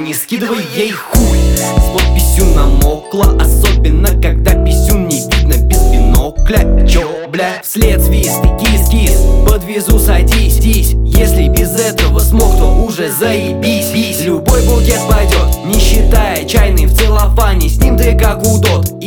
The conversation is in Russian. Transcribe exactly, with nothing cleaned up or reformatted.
не скидывай ей хуй. С подписью намокла, особенно когда писюн не видно без бинокля. Чё, бля, вслед свист и кис-кис, подвезу, садись, дись. Если без этого смог, то уже заебись. Любой букет пойдет, не считая чайный в целлофане. С ним ты как удот.